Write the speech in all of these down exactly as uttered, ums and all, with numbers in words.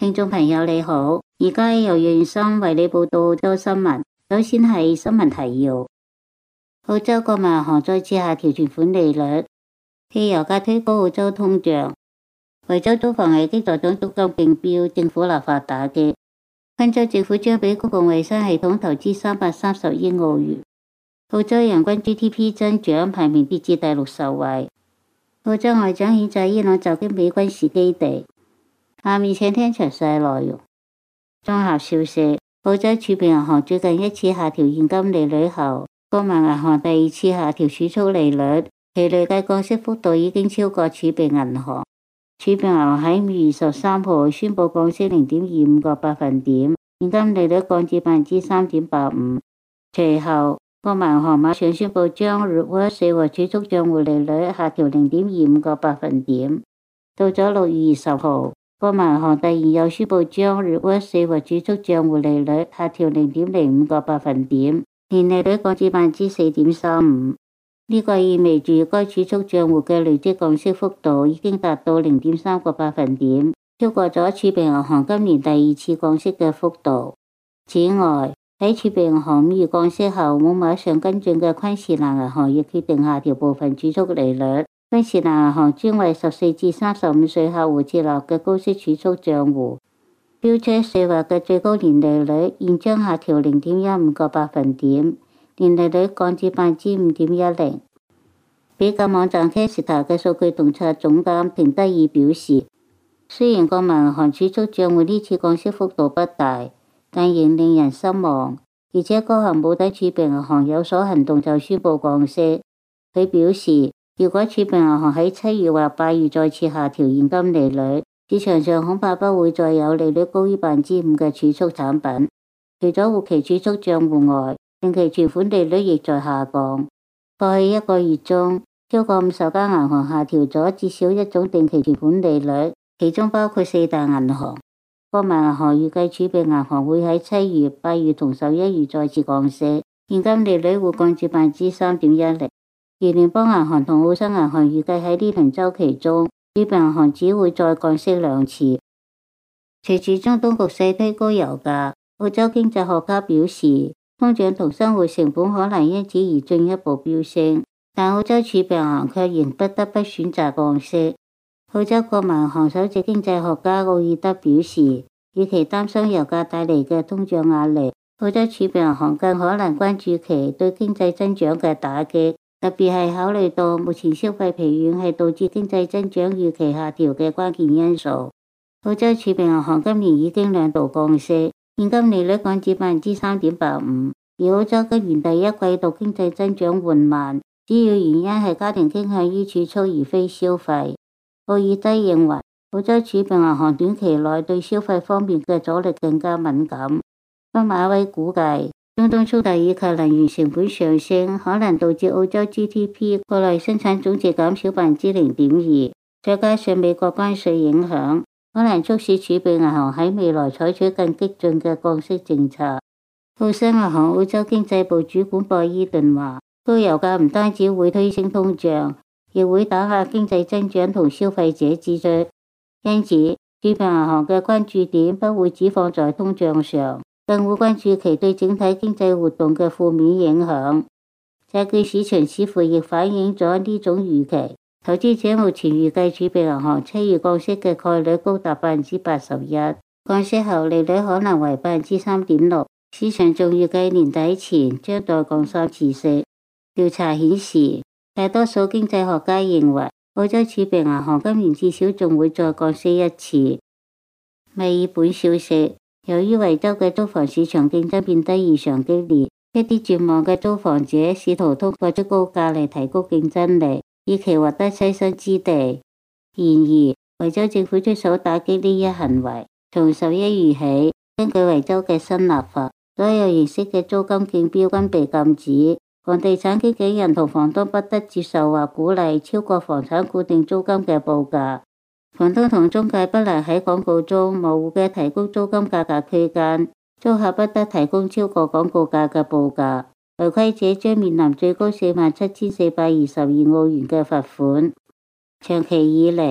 聽眾朋友你好，而家由袁生為你報道澳洲新聞。首先係新聞提要：澳洲國民銀行再次下調存款利率，汽油價推高澳洲通脹。維州租房危機助長租金競標，政府立法打擊。昆州政府將俾公共衛生系統投資三百三十億澳元。澳洲人均 G D P 增長排名跌至第六十位。澳洲外長譴責伊朗襲擊美軍事基地。下面請聽詳細內容。綜合消息，澳洲儲備銀行最近一次下調現金利率後，國民銀行第二次下調儲蓄利率，其累計降息幅度已經超過儲備銀行。儲備銀行喺五月二十三號宣布降息零點二五個百分點，現金利率降至百分之三點八五。隨後，國民銀行馬上宣布將 reverse 和儲蓄賬戶利率下調零點二五個百分點。到咗六月二十號，國民銀行突然又宣布將 reverse 和儲蓄賬戶利率下調零點零五個百分點，年利率降至百分之四點三五。呢個意味住該儲蓄賬戶嘅累積降息幅度已經達到零點三個百分點，超過咗儲備銀行今年第二次降息嘅幅度。此外，喺儲備銀行五月降息後冇馬上跟進嘅昆士蘭銀行亦決定下調部分儲蓄利率。昆士蘭銀行專為十四至三十五歲客戶設立嘅高息儲蓄賬戶，標出計劃嘅最高年利率現將下調零點一五個百分點，年利率降至百分之五點一零。比較網站 Casita 嘅數據洞察總監田德爾表示，雖然國民銀行儲蓄賬戶呢次降息幅度不大，但仍令人失望，而且該行冇等儲備銀行有所行動就宣布降息。佢表示，如果儲備銀行喺七月或八月再次下調現金利率，市場上恐怕不會再有利率高於百分之五嘅儲蓄產品。除咗活期儲蓄賬戶外，定期存款利率亦在下降。過去一個月中，超過五十間銀行下調咗至少一種定期存款利率，其中包括四大銀行。國民銀行預計儲備銀行會喺七月、八月同十一月再次降息，現金利率會降至百分之三點一零。而聯邦銀行同澳新銀行預計喺呢輪周期中，儲備銀行只會再降息兩次。隨住中東局勢推高油價，澳洲經濟學家表示，通脹同生活成本可能因此而進一步飆升，但澳洲儲備銀行卻仍不得不選擇降息。澳洲國民銀行首席經濟學家奧爾德表示，與其擔心油價帶嚟嘅通脹壓力，澳洲儲備銀行更可能關注其對經濟增長嘅打擊。特別係考慮到目前消費疲軟係導致經濟增長預期下調嘅關鍵因素。澳洲儲備銀行今年已經兩度降息，現金利率降至百分之三點八五。而澳洲今年第一季度經濟增長緩慢，主要原因係家庭傾向於儲蓄而非消費。奧爾德認為，澳洲儲備銀行短期內對消費方面嘅阻力更加敏感。畢馬威估計，中東衝突以及能源成本上升，可能導致澳洲 G D P 國內生產總值減少百分之零點二，再加上美國關稅影響，可能促使儲備銀行喺未來採取更激進嘅降息政策。澳新銀行澳洲經濟部主管博伊頓話，高油價唔單止會推升通脹，亦會打壓經濟增長同消費者支出，因此儲備銀行嘅關注點不會只放在通脹上，更會關注其對整體經濟活動嘅負面影響。債券市場似乎亦反映咗呢種預期。投資者目前預計儲備銀行七月降息嘅概率高達百分之八十一，降息後利率可能為百分之三點六。市場仲預計年底前將再降三次息。調查顯示，大多數經濟學家認為澳洲儲備銀行今年至少仲會再降息一次。墨爾本消息，由於維州嘅租房市場競爭變得異常激烈，一啲絕望嘅租房者試圖通過出高價嚟提高競爭力，以期獲得棲身之地。然而，維州政府出手打擊呢一行為。從十一月起，根據維州嘅新立法，所有形式嘅租金競標均被禁止。房地產經紀人同房東不得接受或鼓勵超過房產固定租金嘅報價。房東同中介不能喺廣告中模糊嘅提供租金價格區間，租客不得提供超過廣告價嘅報價。違規者將面臨最高四萬七千四百二十二澳元嘅罰款。長期以嚟，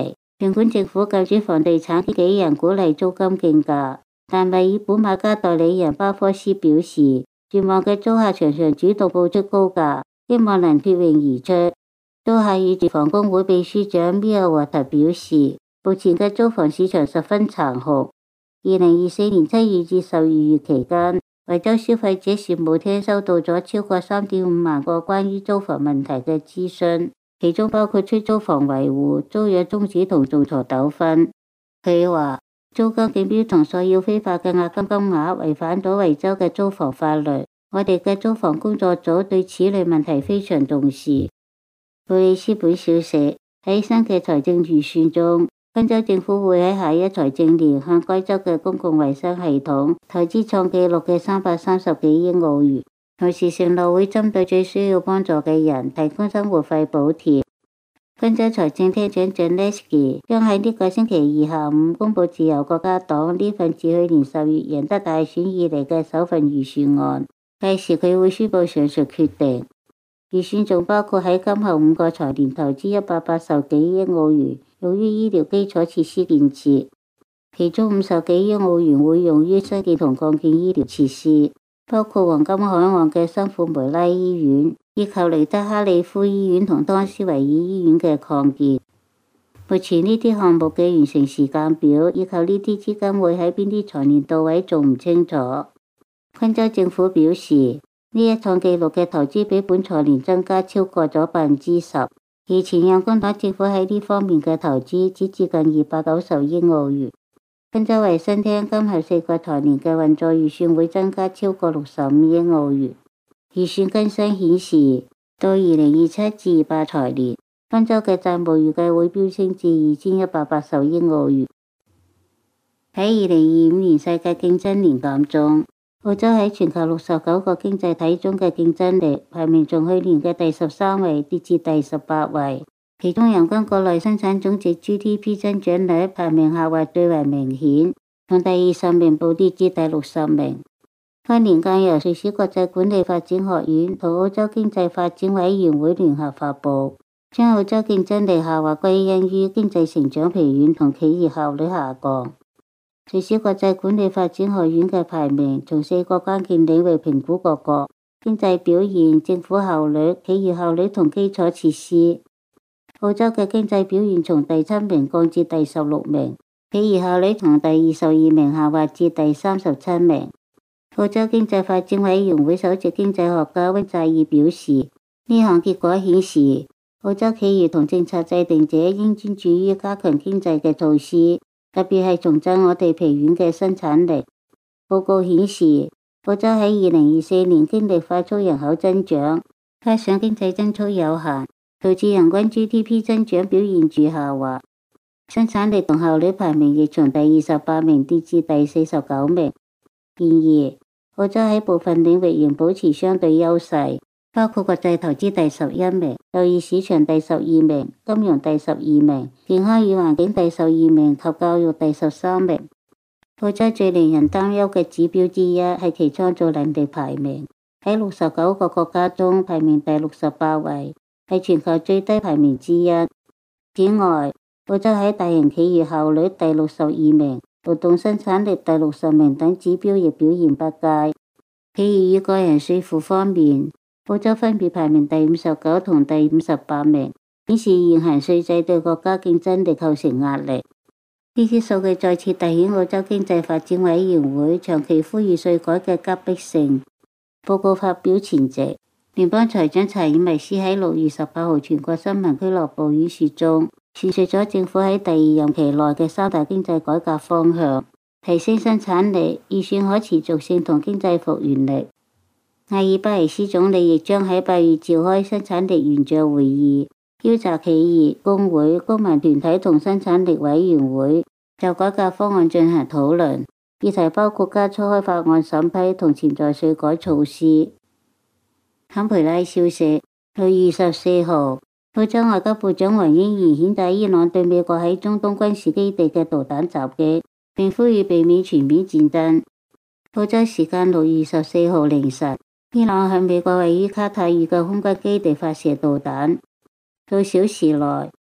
儘管政府禁止房地產經紀人鼓勵租金競價，但墨爾本買家代理人巴科斯表示，絕望嘅租客常常主動報出高價，希望能脫穎而出。租客與住房公會秘書長米爾沃特表示，目前嘅租房市場十分殘酷。二零二四年七月至十二月期間，維州消費者事務廳收到咗超過三點五萬個關於租房問題嘅諮詢，其中包括出租房維護、租約終止同仲裁糾紛。佢話，租金競標同索要非法嘅押金金額違反咗維州嘅租房法律。我哋嘅租房工作組對此類問題非常重視。布里斯本小寫，喺新嘅財政預算中，賓州政府會喺下一財政年向該州嘅公共衛生系統投資創紀錄嘅三百三十幾億澳元，同時承諾會針對最需要幫助嘅人提供生活費補貼。賓州財政廳長賈列斯基將喺呢個星期二下午公佈自由國家黨呢份自去年十月贏得大選以嚟嘅首份預算案，屆時佢會宣佈上述決定。預算仲包括喺今後五個財年投資一百八十幾億澳元用於醫療基礎設施建設，其中五十幾億澳元會用於新建同擴建醫療設施，包括黃金海岸嘅新庫梅拉醫院，以及尼德哈利夫醫院同當斯維爾醫院嘅擴建。目前呢啲項目嘅完成時間表以及呢啲資金會喺邊啲財年到位仲唔清楚。昆州政府表示，呢一創紀錄嘅投資比本財年增加超過咗百分之十，而前任工黨政府喺呢方面嘅投資只接近二百九十億澳元。昆州衛生廳今後四個財年嘅運作預算會增加超過六十五億澳元。預算更新顯示，到二零二七至二八財年，昆州嘅債務預計會飆升至二千一百八十億澳元。喺二零二五年世界競爭年鑑中，澳洲喺全球六十九個經濟體中嘅競爭力排名從去年嘅第十三位跌至第十八位，其中人均國內生產總值 G D P 增長率排名下滑最為明顯，從第二十名暴跌至第六十名。該年鑑由瑞士國際管理發展學院同澳洲經濟發展委員會聯合發布，將澳洲競爭力下滑歸因於經濟成長疲軟同企業效率下降。瑞士國際管理發展學院嘅排名從四個關鍵領域評估各國經濟表現、政府效率、企業效率同基礎設施。澳洲嘅經濟表現從第七名降至第十六名，企業效率從第二十二名下滑至第三十七名。澳洲經濟發展委員會首席經濟學家溫扎爾表示，呢項結果顯示澳洲企業同政策制定者應專注於加強經濟嘅措施，特別係重振我哋疲軟嘅生產力。報告顯示，澳洲喺二零二四年經歷快速人口增長，加上經濟增速有限，導致人均 G D P 增長表現住下滑，生產力同效率排名亦從第二十八名跌至第四十九名。然而，澳洲喺部分領域仍保持相對優勢，包括國際投資第十一名、就業市場第十二名、金融第十二名、健康與環境第十二名及教育第十三名。澳洲最令人擔憂嘅指標之一係其創造能力排名，喺六十九個國家中排名第六十八位，係全球最低排名之一。此外，澳洲喺大型企業效率第六十二名、勞動生產力第六十名等指標亦表現不佳。企業與個人稅負方面，澳洲分別排名第五十九同第五十八名，顯示現行稅制對國家競爭力構成壓力。呢啲數據再次凸顯澳洲經濟發展委員會長期呼籲稅改嘅急迫性。報告發表前夕，聯邦財長查爾密斯喺六月十八號全國新聞俱樂部演說中闡述咗政府喺第二任期內嘅三大經濟改革方向：提升生產力、預算可持續性同經濟復原力。阿爾巴尼斯總理亦將喺八月召開生產力圓桌會議，邀集企業、工會、公民團體同生產力委員會就改革方案進行討論，議題包括加速開發案審批同潛在稅改措施。坎培拉消息，六月十四號，澳洲外交部長黃英賢譴責伊朗對美國喺中東軍事基地嘅導彈襲擊，並呼籲避免全面戰爭。澳洲時間六月十四號凌晨，伊朗向美國位於卡塔爾嘅空軍基地發射導彈。數小時內，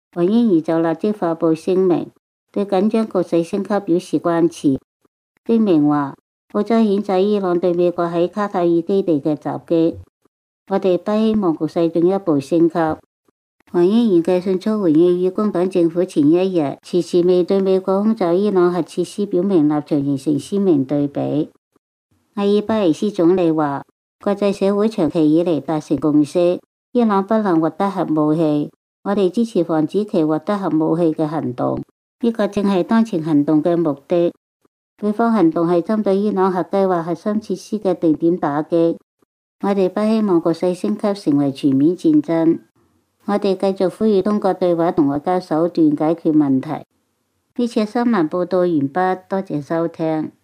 黃英兒就立即發布聲明，對緊張局勢升級表示關切。聲明話，澳洲譴責伊朗對美國喺卡塔爾基地嘅襲擊，我哋不希望局勢進一步升級。黃英兒嘅迅速回應與工黨政府前一日遲遲未對美國空襲伊朗核設施表明立場形成鮮明對比。阿爾巴尼斯總理話，國際社會長期以嚟達成共識，伊朗不能獲得核武器，我哋支持防止其獲得核武器嘅行動，呢個正係當前行動嘅目的。對方行動係針對伊朗核計劃核心設施嘅定點打擊，我哋不希望局勢升級成為全面戰爭。我哋繼續呼籲通過對話同外交手段解決問題。呢次新聞報道完畢，多謝收聽。